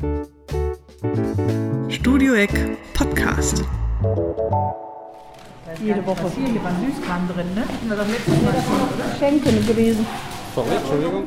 Studio Eck Podcast. Jede Woche. Hier war Süßkram drin, ne? Das war doch letztes Mal schon, oder? Schenken gewesen. Sorry, Entschuldigung.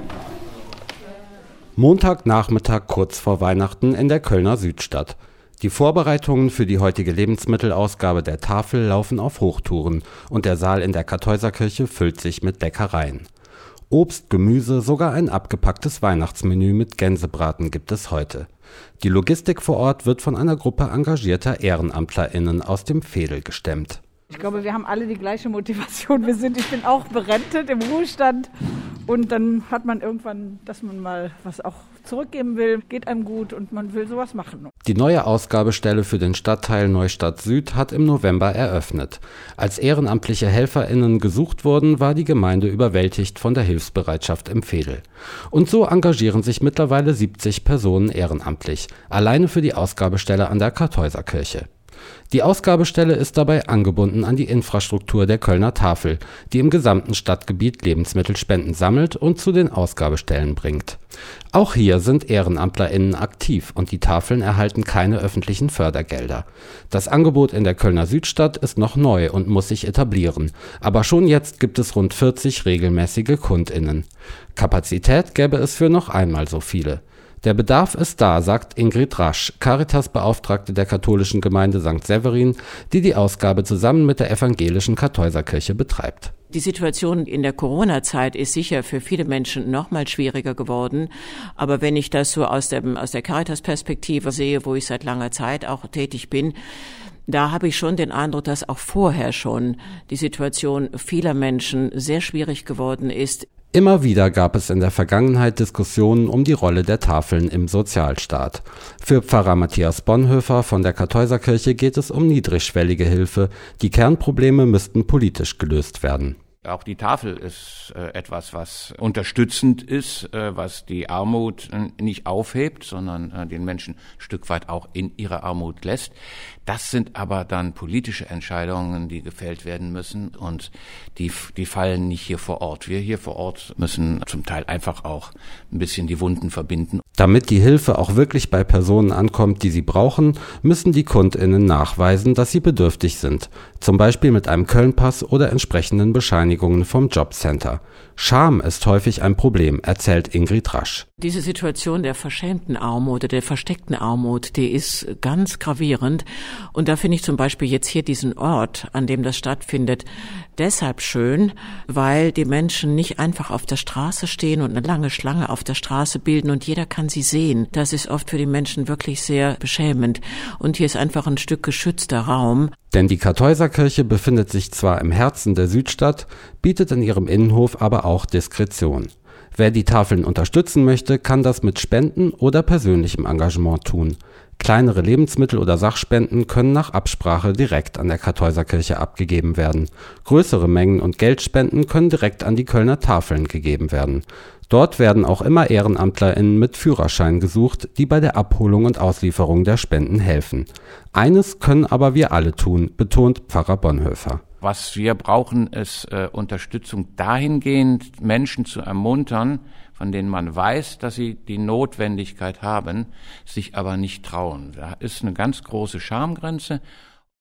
Montagnachmittag kurz vor Weihnachten in der Kölner Südstadt. Die Vorbereitungen für die heutige Lebensmittelausgabe der Tafel laufen auf Hochtouren und der Saal in der Kartäuserkirche füllt sich mit Leckereien. Obst, Gemüse, sogar ein abgepacktes Weihnachtsmenü mit Gänsebraten gibt es heute. Die Logistik vor Ort wird von einer Gruppe engagierter EhrenamtlerInnen aus dem Veedel gestemmt. Ich glaube, wir haben alle die gleiche Motivation. Ich bin auch berentet im Ruhestand und dann hat man irgendwann, dass man mal was auch zurückgeben will, geht einem gut und man will sowas machen. Die neue Ausgabestelle für den Stadtteil Neustadt Süd hat im November eröffnet. Als ehrenamtliche HelferInnen gesucht wurden, war die Gemeinde überwältigt von der Hilfsbereitschaft im Veedel. Und so engagieren sich mittlerweile 70 Personen ehrenamtlich, alleine für die Ausgabestelle an der Kartäuserkirche. Die Ausgabestelle ist dabei angebunden an die Infrastruktur der Kölner Tafel, die im gesamten Stadtgebiet Lebensmittelspenden sammelt und zu den Ausgabestellen bringt. Auch hier sind EhrenamtlerInnen aktiv und die Tafeln erhalten keine öffentlichen Fördergelder. Das Angebot in der Kölner Südstadt ist noch neu und muss sich etablieren, aber schon jetzt gibt es rund 40 regelmäßige KundInnen. Kapazität gäbe es für noch einmal so viele. Der Bedarf ist da, sagt Ingrid Rasch, Caritas-Beauftragte der katholischen Gemeinde St. Severin, die die Ausgabe zusammen mit der evangelischen Kartäuserkirche betreibt. Die Situation in der Corona-Zeit ist sicher für viele Menschen noch mal schwieriger geworden. Aber wenn ich das so aus der Caritas-Perspektive sehe, wo ich seit langer Zeit auch tätig bin, da habe ich schon den Eindruck, dass auch vorher schon die Situation vieler Menschen sehr schwierig geworden ist. Immer wieder gab es in der Vergangenheit Diskussionen um die Rolle der Tafeln im Sozialstaat. Für Pfarrer Matthias Bonhoeffer von der Kartäuserkirche geht es um niedrigschwellige Hilfe. Die Kernprobleme müssten politisch gelöst werden. Auch die Tafel ist etwas, was unterstützend ist, was die Armut nicht aufhebt, sondern den Menschen ein Stück weit auch in ihre Armut lässt. Das sind aber dann politische Entscheidungen, die gefällt werden müssen und die fallen nicht hier vor Ort. Wir hier vor Ort müssen zum Teil einfach auch ein bisschen die Wunden verbinden. Damit die Hilfe auch wirklich bei Personen ankommt, die sie brauchen, müssen die KundInnen nachweisen, dass sie bedürftig sind. Zum Beispiel mit einem Köln-Pass oder entsprechenden Bescheinigungen vom Jobcenter. Scham ist häufig ein Problem, erzählt Ingrid Rasch. Diese Situation der verschämten Armut, der versteckten Armut, die ist ganz gravierend. Und da finde ich zum Beispiel jetzt hier diesen Ort, an dem das stattfindet, deshalb schön, weil die Menschen nicht einfach auf der Straße stehen und eine lange Schlange auf der Straße bilden und jeder kann sie sehen. Das ist oft für die Menschen wirklich sehr beschämend. Und hier ist einfach ein Stück geschützter Raum. Denn die Kartäuserkirche befindet sich zwar im Herzen der Südstadt, bietet in ihrem Innenhof aber auch Diskretion. Wer die Tafeln unterstützen möchte, kann das mit Spenden oder persönlichem Engagement tun. Kleinere Lebensmittel- oder Sachspenden können nach Absprache direkt an der Kartäuserkirche abgegeben werden. Größere Mengen und Geldspenden können direkt an die Kölner Tafeln gegeben werden. Dort werden auch immer EhrenamtlerInnen mit Führerschein gesucht, die bei der Abholung und Auslieferung der Spenden helfen. Eines können aber wir alle tun, betont Pfarrer Bonhoeffer. Was wir brauchen, ist Unterstützung dahingehend, Menschen zu ermuntern, von denen man weiß, dass sie die Notwendigkeit haben, sich aber nicht trauen. Da ist eine ganz große Schamgrenze